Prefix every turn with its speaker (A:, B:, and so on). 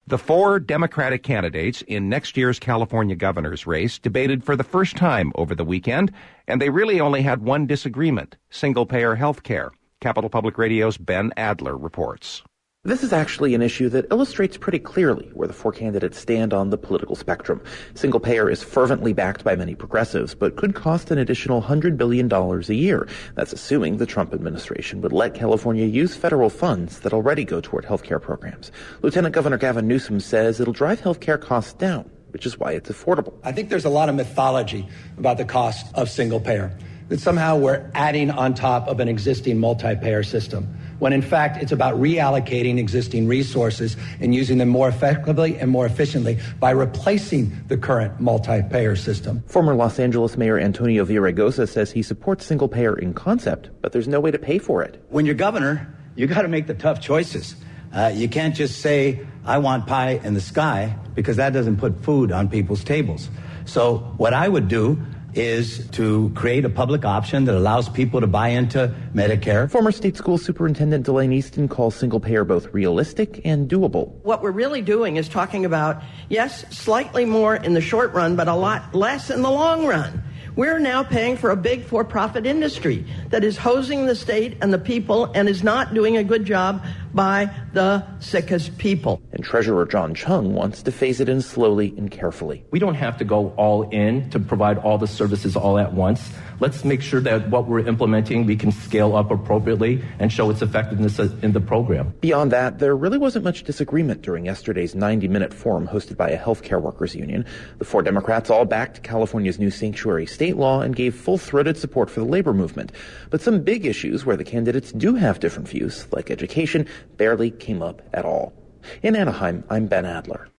A: The four Democratic candidates in next year's California governor's race debated for the first time over the weekend, and they really only had one disagreement: single-payer health care. Capital Public Radio's Ben Adler reports.
B: This is actually an issue that illustrates pretty clearly where the four candidates stand on the political spectrum. Single payer is fervently backed by many progressives, but could cost an additional $100 billion a year. That's assuming the Trump administration would let California use federal funds that already go toward healthcare programs. Lieutenant Governor Gavin Newsom says it'll drive healthcare costs down, which is why it's affordable.
C: I think there's a lot of mythology about the cost of single payer, that somehow we're adding on top of an existing multi-payer system, when in fact it's about reallocating existing resources and using them more effectively and more efficiently by replacing the current multi-payer system.
B: Former Los Angeles Mayor Antonio Villaraigosa says he supports single payer in concept, but there's no way to pay for it.
D: When you're governor, you got to make the tough choices. You can't just say, I want pie in the sky, because that doesn't put food on people's tables. So what I would do is to create a public option that allows people to buy into Medicare.
B: Former state school superintendent Delane Easton calls single payer both realistic and doable.
E: What we're really doing is talking about, yes, slightly more in the short run, but a lot less in the long run. We're now paying for a big for-profit industry that is hosing the state and the people and is not doing a good job by the sickest people.
B: And Treasurer John Chung wants to phase it in slowly and carefully.
F: We don't have to go all in to provide all the services all at once. Let's make sure that what we're implementing, we can scale up appropriately and show its effectiveness in the program.
B: Beyond that, there really wasn't much disagreement during yesterday's 90-minute forum hosted by a healthcare workers union. The four Democrats all backed California's new sanctuary state law and gave full-throated support for the labor movement. But some big issues where the candidates do have different views, like education, barely came up at all. In Anaheim, I'm Ben Adler.